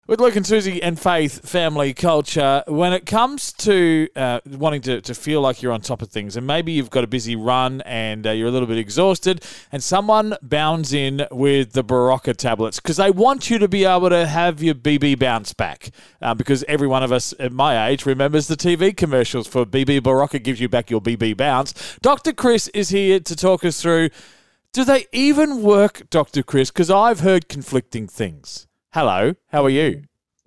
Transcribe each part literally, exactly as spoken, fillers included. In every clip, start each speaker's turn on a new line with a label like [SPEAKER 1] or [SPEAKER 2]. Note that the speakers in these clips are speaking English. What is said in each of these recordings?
[SPEAKER 1] With Luke and Susie and Faith, family culture, when it comes to uh, wanting to, to feel like you're on top of things, and maybe you've got a busy run and uh, you're a little bit exhausted, and someone bounds in with the Berocca tablets because they want you to be able to have your B B bounce back. Uh, because every one of us at my age remembers the T V commercials for B B Berocca gives you back your B B bounce. Doctor Chris is here to talk us through, do they even work, Doctor Chris? Because I've heard conflicting things. Hello, how are you?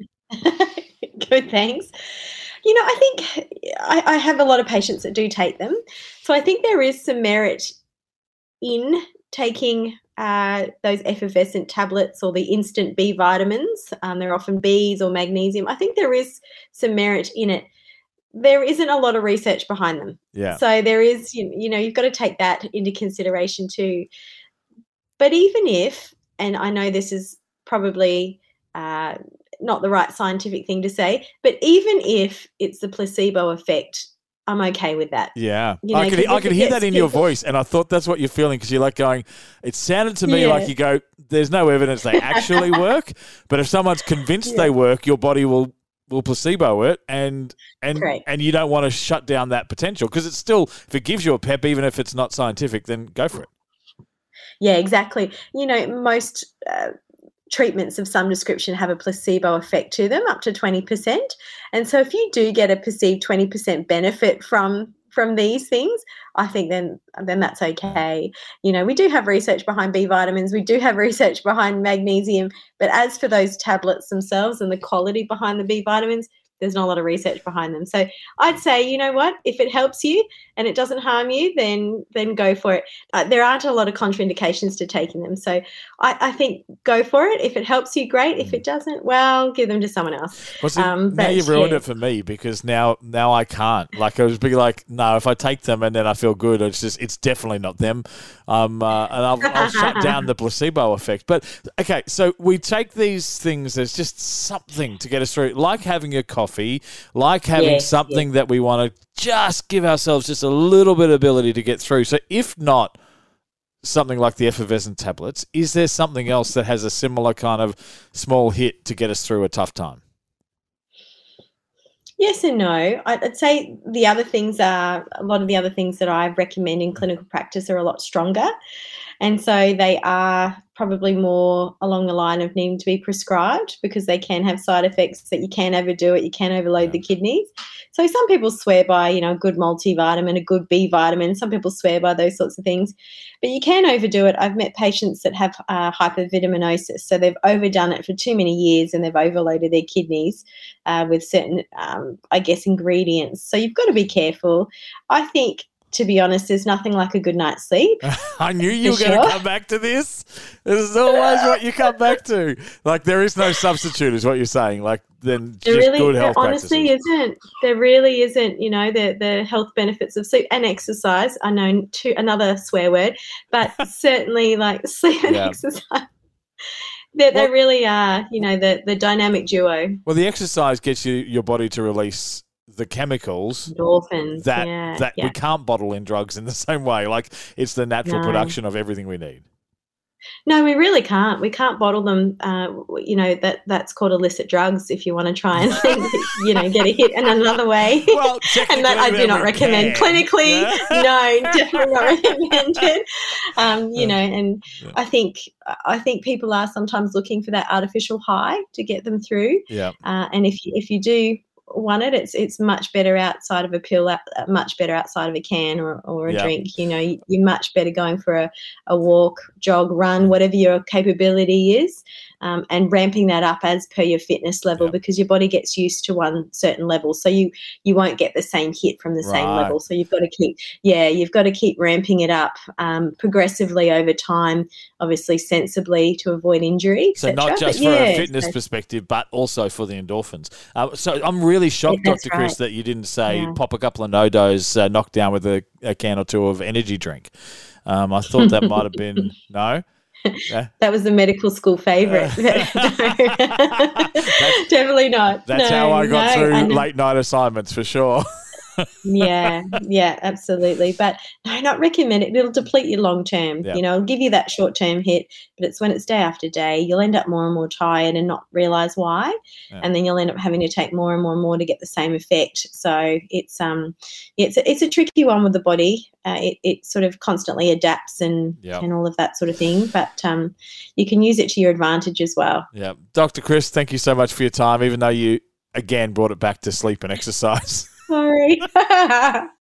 [SPEAKER 2] Good, thanks. You know, I think I, I have a lot of patients that do take them. So I think there is some merit in taking uh, those effervescent tablets or the instant B vitamins. Um, they're often Bs or magnesium. I think there is some merit in it. There isn't a lot of research behind them.
[SPEAKER 1] Yeah.
[SPEAKER 2] So there is, you, you know, you've got to take that into consideration too. But even if, and I know this is probably uh, not the right scientific thing to say, but even if it's the placebo effect, I'm okay with that.
[SPEAKER 1] Yeah.
[SPEAKER 2] You know,
[SPEAKER 1] I could, I could hear that in your voice, and I thought that's what you're feeling because you're like going, it sounded to me
[SPEAKER 2] yeah.
[SPEAKER 1] like you go, there's no evidence they actually work, but if someone's convinced yeah. they work, your body will will placebo it, and and
[SPEAKER 2] Correct.
[SPEAKER 1] and you don't want to shut down that potential because it's still, if it gives you a pep, even if it's not scientific, then go for it.
[SPEAKER 2] Yeah, exactly. You know, most uh, treatments of some description have a placebo effect to them, up to twenty percent. And so if you do get a perceived twenty percent benefit from from these things, I think then then that's okay. You know, we do have research behind B vitamins, we do have research behind magnesium, but as for those tablets themselves and the quality behind the B vitamins, there's not a lot of research behind them. So I'd say, you know what, if it helps you and it doesn't harm you, then then go for it. Uh, there aren't a lot of contraindications to taking them. So I, I think go for it. If it helps you, great. If it doesn't, well, give them to someone else.
[SPEAKER 1] Well, see,
[SPEAKER 2] um,
[SPEAKER 1] now
[SPEAKER 2] but,
[SPEAKER 1] you've ruined
[SPEAKER 2] yeah.
[SPEAKER 1] it for me because now now I can't. Like I was be like, no, if I take them and then I feel good, it's just it's definitely not them. Um, uh, and I'll, I'll shut down the placebo effect. But okay, so we take these things as just something to get us through, like having a coffee, like having
[SPEAKER 2] yeah,
[SPEAKER 1] something
[SPEAKER 2] yeah.
[SPEAKER 1] that we want to just give ourselves just a little bit of ability to get through. So if not something like the effervescent tablets, is there something else that has a similar kind of small hit to get us through a tough time?
[SPEAKER 2] Yes and no. I'd say the other things are, a lot of the other things that I recommend in clinical practice are a lot stronger. And so they are probably more along the line of needing to be prescribed because they can have side effects that you can overdo it, you can overload yeah. the kidneys. So some people swear by, you know, a good multivitamin, a good B vitamin. Some people swear by those sorts of things. But you can overdo it. I've met patients that have uh, hypervitaminosis. So they've overdone it for too many years and they've overloaded their kidneys uh, with certain, um, I guess, ingredients. So you've got to be careful. I think, to be honest, there's nothing like a good night's sleep.
[SPEAKER 1] I knew you were going to
[SPEAKER 2] sure.
[SPEAKER 1] come back to this. This is always what you come back to. Like, there is no substitute is what you're saying. Like, then
[SPEAKER 2] there
[SPEAKER 1] just
[SPEAKER 2] really,
[SPEAKER 1] good health
[SPEAKER 2] there honestly
[SPEAKER 1] practices.
[SPEAKER 2] isn't. There really isn't, you know, the, the health benefits of sleep and exercise. I know to, another swear word, but certainly like sleep and
[SPEAKER 1] Yeah.
[SPEAKER 2] exercise. They,
[SPEAKER 1] Well-
[SPEAKER 2] they really are, you know, the, the dynamic duo.
[SPEAKER 1] Well, the exercise gets you your body to release the chemicals
[SPEAKER 2] Endorphins.
[SPEAKER 1] that
[SPEAKER 2] yeah,
[SPEAKER 1] that
[SPEAKER 2] yeah.
[SPEAKER 1] we can't bottle in drugs in the same way. Like, it's the natural
[SPEAKER 2] No.
[SPEAKER 1] production of everything we need.
[SPEAKER 2] No, we really can't. We can't bottle them. Uh, you know, that that's called illicit drugs if you want to try and, you know, get a hit in another way.
[SPEAKER 1] Well,
[SPEAKER 2] and that I do not
[SPEAKER 1] we
[SPEAKER 2] recommend.
[SPEAKER 1] can.
[SPEAKER 2] Clinically,
[SPEAKER 1] Yeah.
[SPEAKER 2] no, definitely not recommended. Um, you know, and
[SPEAKER 1] Yeah.
[SPEAKER 2] I think I think people are sometimes looking for that artificial high to get them through.
[SPEAKER 1] Yeah.
[SPEAKER 2] Uh, and if you, if you do want it, it's it's much better outside of a pill, uh, much better outside of a can or, or a
[SPEAKER 1] Yeah.
[SPEAKER 2] drink. You know, you, you're much better going for a, a walk, jog, run, whatever your capability is, um, and ramping that up as per your fitness level
[SPEAKER 1] Yeah.
[SPEAKER 2] because your body gets used to one certain level. So you you won't get the same hit from the same
[SPEAKER 1] Right.
[SPEAKER 2] level. So you've got to keep, yeah, you've got to keep ramping it up um, progressively over time, obviously sensibly to avoid injury.
[SPEAKER 1] So
[SPEAKER 2] et cetera.
[SPEAKER 1] not just
[SPEAKER 2] But
[SPEAKER 1] for
[SPEAKER 2] yeah,
[SPEAKER 1] a fitness
[SPEAKER 2] so-
[SPEAKER 1] perspective, but also for the endorphins. Uh, so I'm really shocked,
[SPEAKER 2] Yeah, that's
[SPEAKER 1] Doctor Chris,
[SPEAKER 2] right.
[SPEAKER 1] that you didn't say
[SPEAKER 2] Yeah.
[SPEAKER 1] pop a couple of no-dos, uh, knock down with a, a can or two of energy drink. Um, I thought that might have been no. Yeah.
[SPEAKER 2] That was the medical school favourite. Definitely not.
[SPEAKER 1] That's
[SPEAKER 2] No,
[SPEAKER 1] how I got
[SPEAKER 2] no,
[SPEAKER 1] through
[SPEAKER 2] I know.
[SPEAKER 1] late night assignments for sure.
[SPEAKER 2] Yeah, yeah, absolutely. But no, not recommend it. It'll deplete you long term.
[SPEAKER 1] Yeah.
[SPEAKER 2] You know, it'll give you that short term hit, but it's when it's day after day, you'll end up more and more tired and not realize why.
[SPEAKER 1] Yeah.
[SPEAKER 2] And then you'll end up having to take more and more and more to get the same effect. So it's um it's a, it's a tricky one with the body. Uh, it, it sort of constantly adapts and
[SPEAKER 1] Yep.
[SPEAKER 2] and all of that sort of thing. But um, you can use it to your advantage as well.
[SPEAKER 1] Yeah. Doctor Chris, thank you so much for your time, even though you, again, brought it back to sleep and exercise.
[SPEAKER 2] Sorry.